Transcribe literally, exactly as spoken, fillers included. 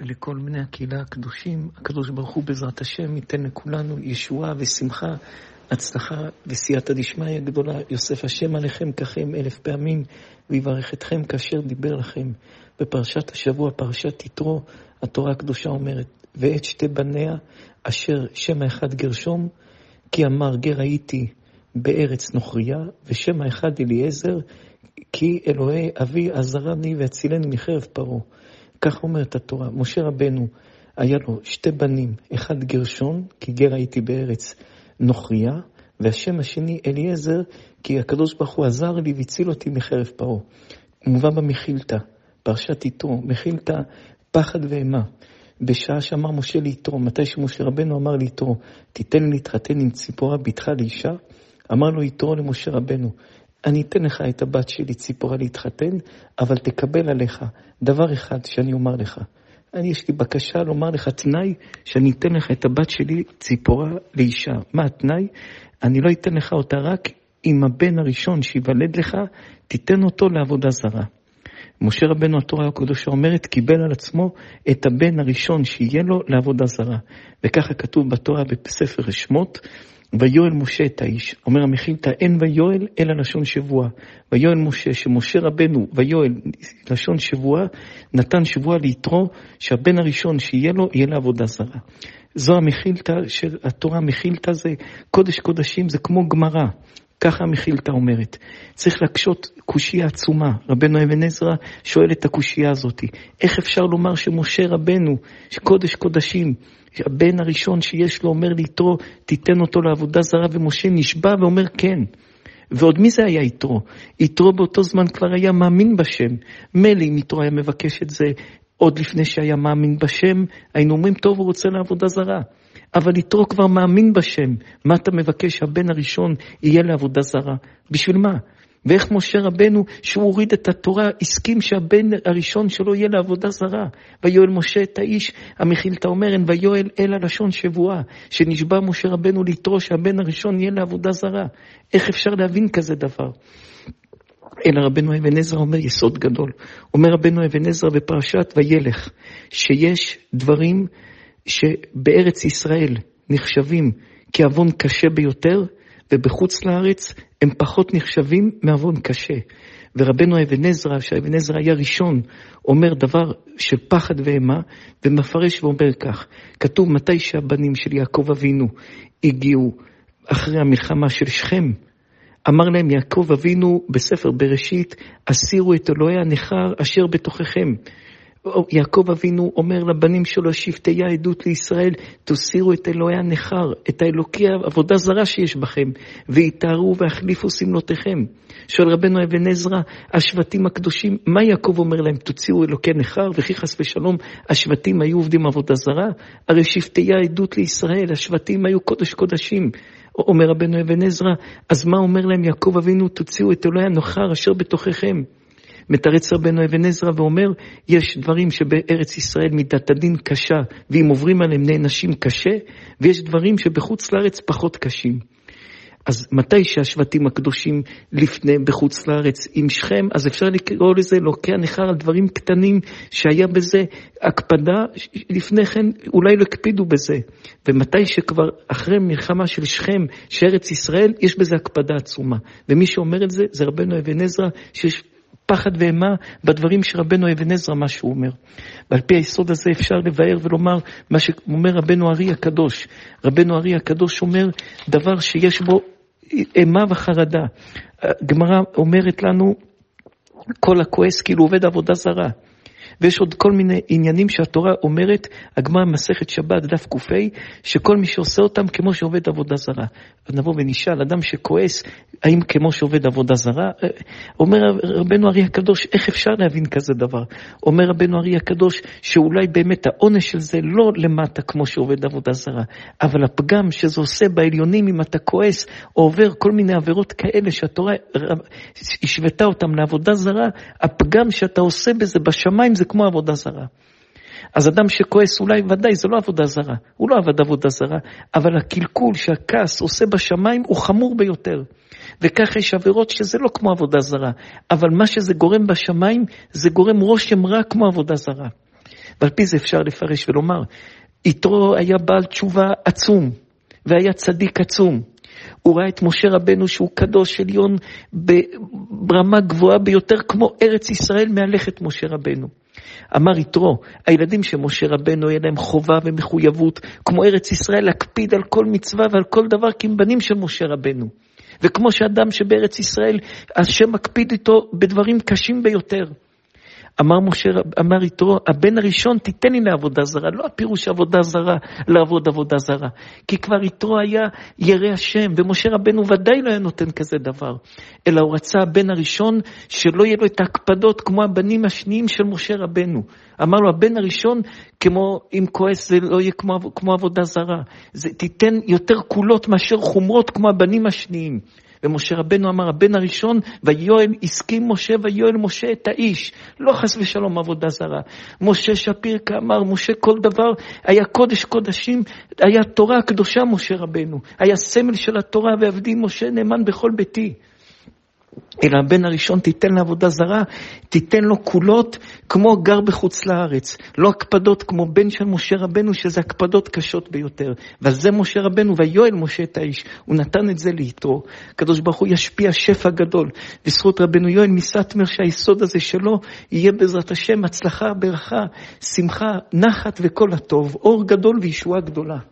לכל בני הקהילה הקדושים. הקדוש ברוך הוא בעזרת השם ייתן לכולנו ישועה ושמחה, הצלחה וסייעתא דשמיא גדולה. יוסף השם עליכם ככם אלף פעמים, ויברך אתכם כאשר דיבר לכם. בפרשת השבוע, פרשת יתרו, התורה הקדושה אומרת, ואת שתי בניה אשר שם האחד גרשום, כי אמר גר הייתי בארץ נוכריה, ושם האחד אליעזר, כי אלוהי אבי עזרני והצילני מחרב פרעה. כך אומרת התורה. משה רבנו היה לו שתי בנים, אחד גרשון, כי גר הייתי בארץ נוכריה, והשם השני אליעזר, כי הקדוש ברוך הוא עזר לי והציל אותי מחרב פרעה. מובא במחילתא, פרשת יתרו, מחילתא פחד ואימה. בשעה שאמר משה ליתרו, מתי שמשה רבנו אמר ליתרו, תיתן לי להתחתן עם ציפורה בתך לאישה, אמר לו יתרו למשה רבנו, אני אתן לך את הבת שלי ציפורה להתחתן, אבל תקבל עליך דבר אחד שאני אומר לך. אני יש לי בקשה לומר לך תנאי שאני אתן לך את הבת שלי ציפורה לאישה. מה התנאי? אני לא אתן לך אותה רק אם הבן הראשון שיוולד לך, תיתן אותו לעבודה זרה. משה רבנו התורה הקדושה אומרת, קיבל על עצמו את הבן הראשון שיהיה לו לעבודה זרה. וככה כתוב בתורה בספר שמות, ויואל משה את האיש. אומר המחילתא, אין ויואל אלא לשון שבועה. ויואל משה, שמשה רבנו ויואל לשון שבועה, נתן שבועה ליתרו, שהבן הראשון שיהיה לו יהיה לעבודה זרה. זו המחילתא של התורה. המחילתא זה קודש קודשים, זה כמו גמרא. ככה המחילתא אומרת. צריך לקשות קושייה עצומה. רבנו אבן עזרא שואל את הקושייה הזאת. איך אפשר לומר שמשה רבנו, שקודש קודשים, הבן הראשון שיש לו אומר ליתרו, תיתן אותו לעבודה זרה, ומשה נשבע ואומר כן. ועוד מי זה היה יתרו? יתרו באותו זמן כבר היה מאמין בשם. מלי אם יתרו היה מבקש את זה עוד לפני שהיה מאמין בשם, היינו אומרים טוב הוא רוצה לעבודה זרה. אבל יתרו כבר מאמין בשם. מה אתה מבקש שהבן הראשון יהיה לעבודה זרה? בשביל מה? ואיך משה רבנו שהוא הוריד את התורה הסכים שהבן הראשון שלו יהיה לעבודה זרה? ויואל משה את האיש, המחילתא אומרת, ויואל אלא לשון שבועה, שנשבע משה רבנו ליתרו שהבן הראשון יהיה לעבודה זרה. איך אפשר להבין כזה דבר? אלא רבנו אבן עזרא אומר יסוד גדול. אומר רבנו אבן עזרא בפרשת וילך, שיש דברים שבארץ ישראל נחשבים כעוון קשה ביותר, ובחוץ לארץ הם פחות נחשבים מעוון קשה. ורבנו אבן עזרא, שאבן עזרא היה ראשון, אומר דבר של פחד ואימה, ומפרש ואומר כך, כתוב מתי שהבנים של יעקב אבינו הגיעו אחרי המלחמה של שכם, אמר להם יעקב אבינו בספר בראשית, הסירו את אלוהי הנכר אשר בתוככם. יעקב אבינו אומר לבנים שלו, שבטי העדות לישראל, תוסירו את אלוהי הנכר, את האלוקי העבודה זרה שיש בכם, ויתארו והחליפו סמלותיכם. שואל רבנו אבן עזרא, השבטים הקדושים, מה יעקב אומר להם? תוציאו אלוקי נכר, וכי חס ושלום השבטים היו עובדים עבודה זרה? הרי שבטי העדות לישראל, השבטים היו קודש קודשים. אומר רבנו אבן עזרא, אז מה אומר להם יעקב אבינו? תוציאו את אלוהי הנכר אשר בתוככם. מתרץ רבנו אבן עזרא ואומר, יש דברים שבארץ ישראל מידת הדין קשה, ואם עוברים עליהם נענשים קשה, ויש דברים שבחוץ לארץ פחות קשים. אז מתי שהשבטים הקדושים לפני בחוץ לארץ עם שכם, אז אפשר לקרוא לזה לוקח נחר על דברים קטנים שהיה בזה הקפדה, לפני כן אולי לא הקפידו בזה. ומתי שכבר אחרי מלחמה של שכם, שארץ ישראל, יש בזה הקפדה עצומה. ומי שאומר את זה, זה רבנו אבן עזרא, שיש פחד ואימה בדברים שרבנו אבן עזרא מה שהוא אומר. ועל פי היסוד הזה אפשר לבאר ולומר מה שאומר רבנו ארי הקדוש. רבנו ארי הקדוש אומר דבר שיש בו אימה וחרדה. הגמרא אומרת לנו, כל הכועס כאילו עובד עבודה זרה. ויש עוד כל מיני עניינים שהתורה אומרת, הגמרא מסכת שבת דף קופי, שכל מי שעושה אותם כמו שעובד עבודה זרה. נבוא ונשאל, אדם שכועס, האם כמו שעובד עבודה זרה? אומר רבנו ארי הקדוש, איך אפשר להבין כזה דבר? אומר רבנו ארי הקדוש, שאולי באמת העונש של זה לא למטה כמו שעובד עבודה זרה, אבל הפגם שזה עושה בעליונים אם אתה כועס, או עובר כל מיני עבירות כאלה שהתורה השוותה אותם לעבודה זרה, הפגם שאתה עושה בזה בשמיים זה כמו עבודה זרה. אז אדם שכועס אולי ודאי זה לא עבודה זרה, הוא לא עבד עבודה זרה, אבל הקלקול שהכעס עושה בשמיים הוא חמור ביותר. וכך יש עבירות שזה לא כמו עבודה זרה, אבל מה שזה גורם בשמיים זה גורם רושם רע כמו עבודה זרה. ועל פי זה אפשר לפרש ולומר, יתרו היה בעל תשובה עצום, והיה צדיק עצום. הוא ראה את משה רבנו שהוא קדוש עליון ברמה גבוהה ביותר, כמו ארץ ישראל מהלכת משה רבנו. אמר יתרו, הילדים של משה רבנו היה להם חובה ומחויבות, כמו ארץ ישראל, להקפיד על כל מצווה ועל כל דבר, כי הם בנים של משה רבנו. וכמו שאדם שבארץ ישראל, השם מקפיד איתו בדברים קשים ביותר. אמר משה, אמר יתרו, הבן הראשון תיתן לי לעבודה זרה, לא הפירוש עבודה זרה, לעבוד עבודה זרה, כי כבר יתרו היה ירא השם, ומשה רבנו ודאי לא היה נותן כזה דבר, אלא הוא רצה הבן הראשון שלא יהיה לו את ההקפדות כמו הבנים השניים של משה רבנו. אמר לו, הבן הראשון, כמו אם כועס זה לא יהיה כמו, כמו עבודה זרה, זה תיתן יותר קולות מאשר חומרות כמו הבנים השניים. ומשה רבנו אמר, הבן הראשון, ויואל הסכים משה ויואל משה את האיש, לא חס ושלום עבודה זרה. משה שפירקה אמר, משה כל דבר, היה קודש קודשים, היה תורה הקדושה משה רבנו, היה סמל של התורה, ועבדי משה נאמן בכל ביתי. אלא הבן הראשון תיתן לעבודה זרה, תיתן לו קולות כמו גר בחוץ לארץ, לא הקפדות כמו בן של משה רבנו, שזה הקפדות קשות ביותר. וזה משה רבנו, ויואל משה את האיש, הוא נתן את זה ליתרו. הקדוש ברוך הוא ישפיע שפע גדול, בזכות רבנו יואל מסתמר, שהיסוד הזה שלו יהיה בעזרת השם הצלחה, ברכה, שמחה, נחת וכל הטוב, אור גדול וישועה גדולה.